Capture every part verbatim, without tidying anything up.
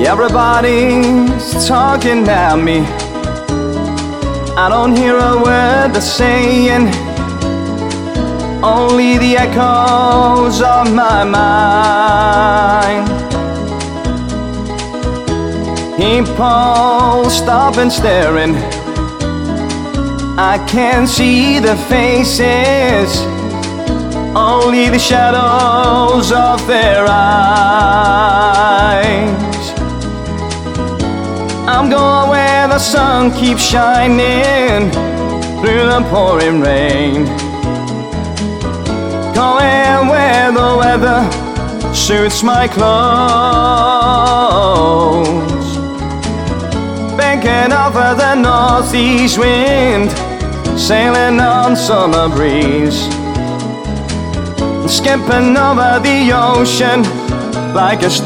Everybody's talking at me. I don't hear a word they're saying, only the echoes of my mind. People stopping staring, I can't see the faces, only the shadows of their eyes. I'm going where the sun keeps shining through the pouring rain, going where the weather suits my clothes, banking over the northeast wind, sailing on summer breeze, skipping over the ocean like a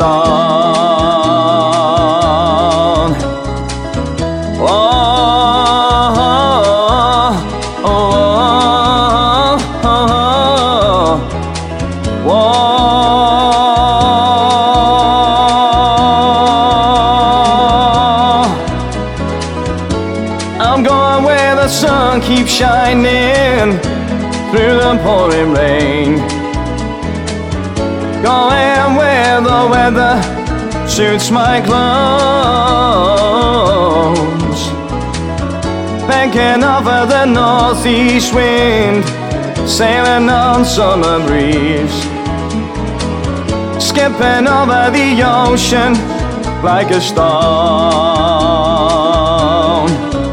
stone. Oh, oh, oh, oh, oh, oh. I'm going where the sun keeps shining through the pouring rain, going where the weather suits my clothes, banking over the northeast wind, sailing on summer breeze, skipping over the ocean like a stone.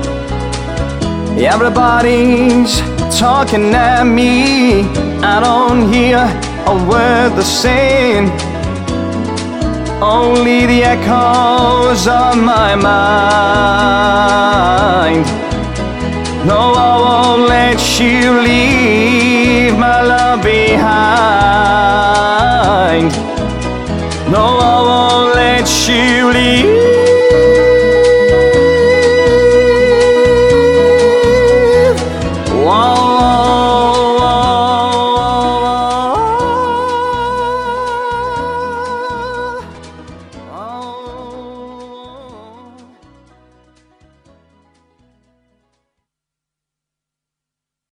Everybody's talking at me, I don't hear a word they're saying, only the echoes of my mind. No, I won't let you leave my love behind. No, I won't let you leave